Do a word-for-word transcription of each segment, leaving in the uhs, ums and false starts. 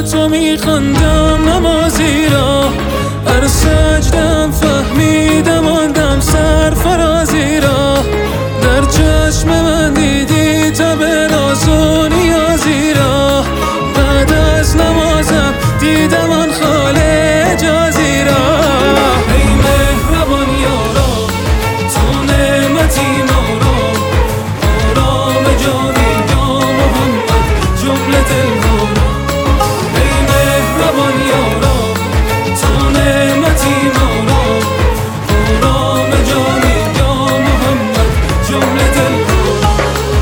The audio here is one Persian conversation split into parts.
تو میخوندم نمازی را، هر سجدم فهمیدم آندم سرفرازی را. در چشم من دیدی تب راز و نیازی را، بعد از نمازم دیدم آن خال اجازی را. ای مهربان یارا تو نعمتی ما را، آرام جانی یا محمد جمله دلها را. ای مهربان یارا تو نعمتی ما را، آرام جانی یا محمد جمله دلها را.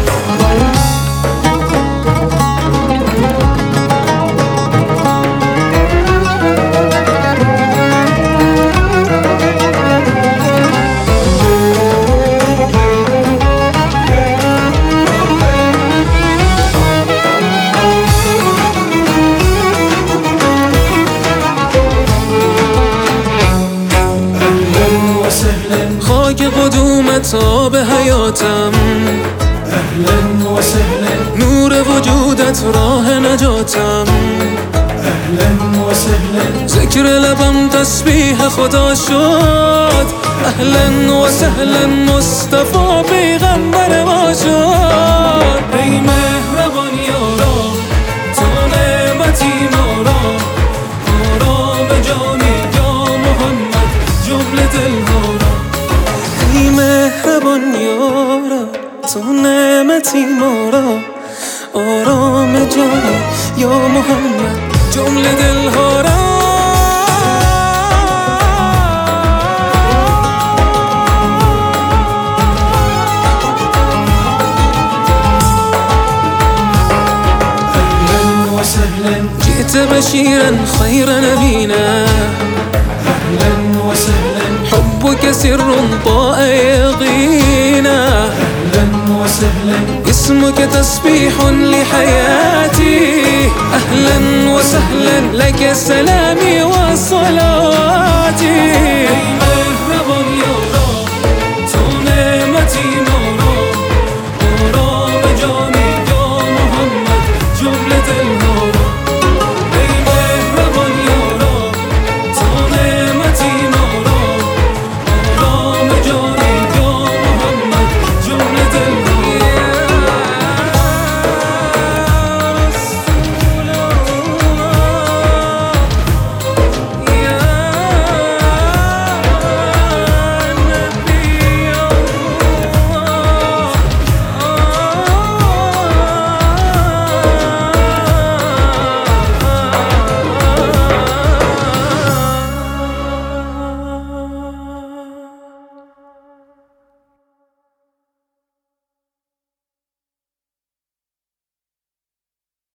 خاک قدومت آب حیاتم، اهلا و سهلا. نور وجودت راه نجاتم، اهلا و سهلا. ذکر لبم تسبیح خدا شد، اهلا و سهلا مصطفی پیغمبر ما شد. ای مهربان یارا تو نعمتی ما را، آرام جانی یا محمد جمله دلها را. ای مهربان یارا تو نعمتی ما را، آرام جانی یا محمد جمله دلها را. اهلا و سهلا. جئت بشيرا خير نبينا، اهلا و سهلا. حبك سر طاء يقينا، اهلا و سهلا. اسمك تسبيح لحياتي، أهلا وسهلا لك السلام